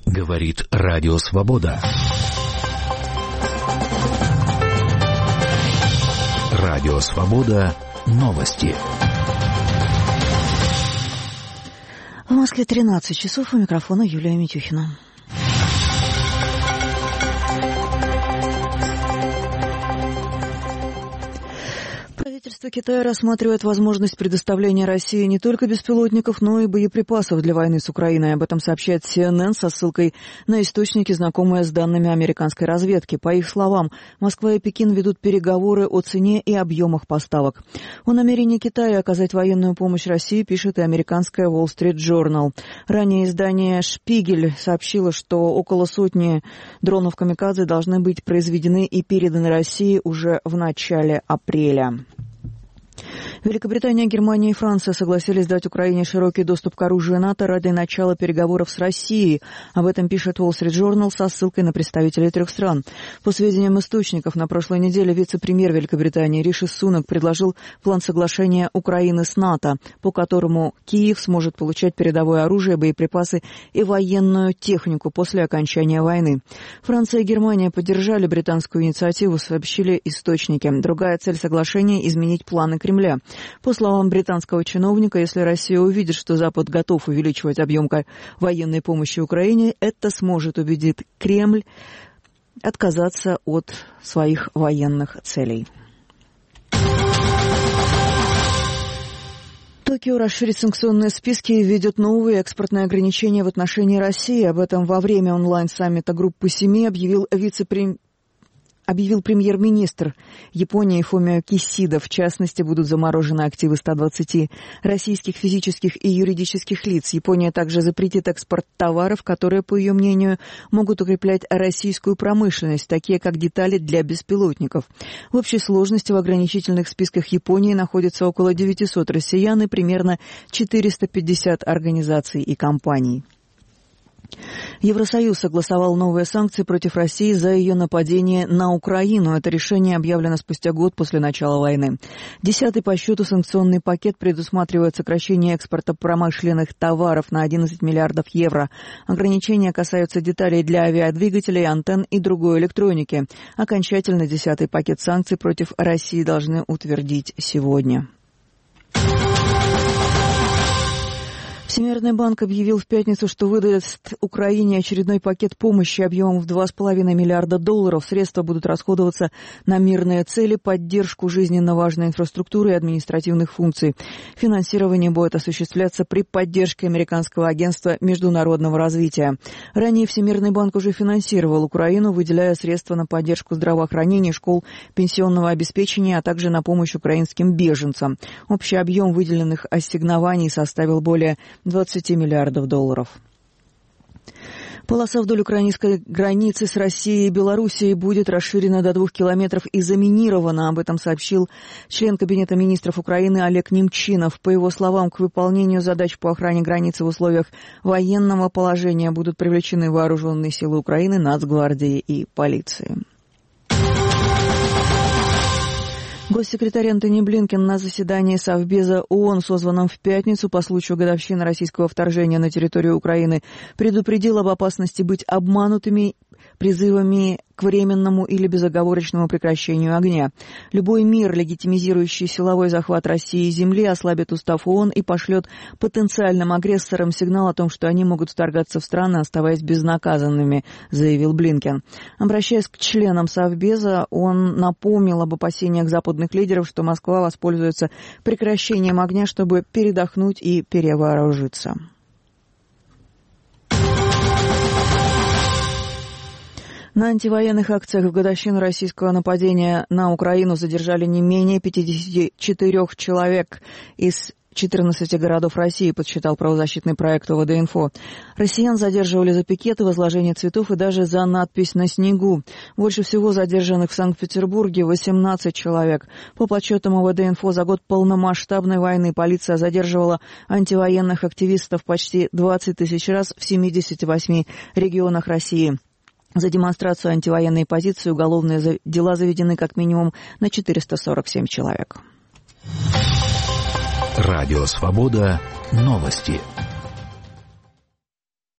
Говорит Радио Свобода. Радио Свобода. Новости. В Москве 13 часов. У микрофона Юлия Митюхина. Правительство Китая рассматривает возможность предоставления России не только беспилотников, но и боеприпасов для войны с Украиной. Об этом сообщает CNN со ссылкой на источники, знакомые с данными американской разведки. По их словам, Москва и Пекин ведут переговоры о цене и объемах поставок. О намерении Китая оказать военную помощь России пишет и американская Wall Street Journal. Ранее издание «Шпигель» сообщило, что около сотни дронов «Камикадзе» должны быть произведены и переданы России уже в начале апреля. Великобритания, Германия и Франция согласились дать Украине широкий доступ к оружию НАТО ради начала переговоров с Россией. Об этом пишет Wall Street Journal со ссылкой на представителей трех стран. По сведениям источников, на прошлой неделе вице-премьер Великобритании Риши Сунак предложил план соглашения Украины с НАТО, по которому Киев сможет получать передовое оружие, боеприпасы и военную технику после окончания войны. Франция и Германия поддержали британскую инициативу, сообщили источники. Другая цель соглашения – изменить планы Кремля. По словам британского чиновника, если Россия увидит, что Запад готов увеличивать объем военной помощи Украине, это сможет убедить Кремль отказаться от своих военных целей. Токио расширит санкционные списки и введет новые экспортные ограничения в отношении России. Об этом во время онлайн-саммита Группы 7 объявил премьер-министр Японии Фумио Кисида. В частности, будут заморожены активы 120 российских физических и юридических лиц. Япония также запретит экспорт товаров, которые, по ее мнению, могут укреплять российскую промышленность, такие как детали для беспилотников. В общей сложности в ограничительных списках Японии находится около 900 россиян и примерно 450 организаций и компаний. Евросоюз согласовал новые санкции против России за ее нападение на Украину. Это решение объявлено спустя год после начала войны. 10-й по счету санкционный пакет предусматривает сокращение экспорта промышленных товаров на 11 миллиардов евро. Ограничения касаются деталей для авиадвигателей, антенн и другой электроники. Окончательно 10-й пакет санкций против России должны утвердить сегодня. Всемирный банк объявил в пятницу, что выдаст Украине очередной пакет помощи объемом в $2,5 миллиарда. Средства будут расходоваться на мирные цели, поддержку жизненно важной инфраструктуры и административных функций. Финансирование будет осуществляться при поддержке Американского агентства международного развития. Ранее Всемирный банк уже финансировал Украину, выделяя средства на поддержку здравоохранения, школ, пенсионного обеспечения, а также на помощь украинским беженцам. Общий объем выделенных ассигнований составил более $20 миллиардов. Полоса вдоль украинской границы с Россией и Белоруссией будет расширена до 2 километров и заминирована. Об этом сообщил член Кабинета министров Украины Олег Немчинов. По его словам, к выполнению задач по охране границы в условиях военного положения будут привлечены вооруженные силы Украины, Нацгвардии и полиции. Госсекретарь Антони Блинкен на заседании Совбеза ООН, созванном в пятницу по случаю годовщины российского вторжения на территорию Украины, предупредил об опасности быть обманутыми призывами к временному или безоговорочному прекращению огня. Любой мир, легитимизирующий силовой захват России и земли, ослабит устав ООН и пошлет потенциальным агрессорам сигнал о том, что они могут вторгаться в страны, оставаясь безнаказанными, заявил Блинкен. Обращаясь к членам Совбеза, он напомнил об опасениях западных лидеров, что Москва воспользуется прекращением огня, чтобы передохнуть и перевооружиться. На антивоенных акциях в годовщину российского нападения на Украину задержали не менее 54 человек из 14 городов России, подсчитал правозащитный проект ОВД-Инфо. Россиян задерживали за пикеты, возложение цветов и даже за надпись «На снегу». Больше всего задержанных в Санкт-Петербурге 18 человек. По подсчетам ОВД-Инфо, за год полномасштабной войны полиция задерживала антивоенных активистов почти 20 тысяч раз в 78 регионах России. За демонстрацию антивоенной позиции уголовные дела заведены как минимум на 447 человек. Радио «Свобода». Новости.